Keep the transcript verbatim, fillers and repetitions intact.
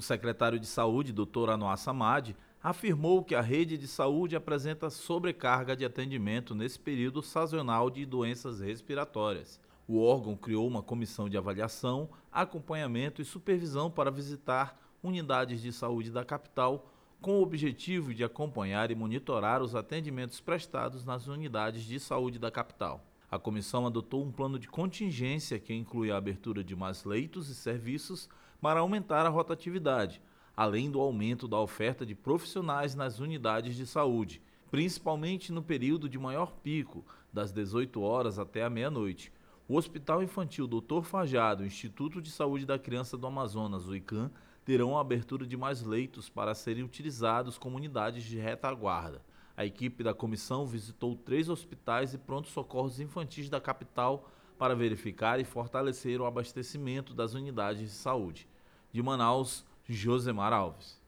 O secretário de Saúde, doutor Anuar Samad, afirmou que a rede de saúde apresenta sobrecarga de atendimento nesse período sazonal de doenças respiratórias. O órgão criou uma comissão de avaliação, acompanhamento e supervisão para visitar unidades de saúde da capital, com o objetivo de acompanhar e monitorar os atendimentos prestados nas unidades de saúde da capital. A comissão adotou um plano de contingência que inclui a abertura de mais leitos e serviços para aumentar a rotatividade, além do aumento da oferta de profissionais nas unidades de saúde, principalmente no período de maior pico, das dezoito horas até a meia-noite. O Hospital Infantil doutor Fajado e o Instituto de Saúde da Criança do Amazonas, o ICAM, terão a abertura de mais leitos para serem utilizados como unidades de retaguarda. A equipe da comissão visitou três hospitais e pronto-socorros infantis da capital para verificar e fortalecer o abastecimento das unidades de saúde. De Manaus, Josemar Alves.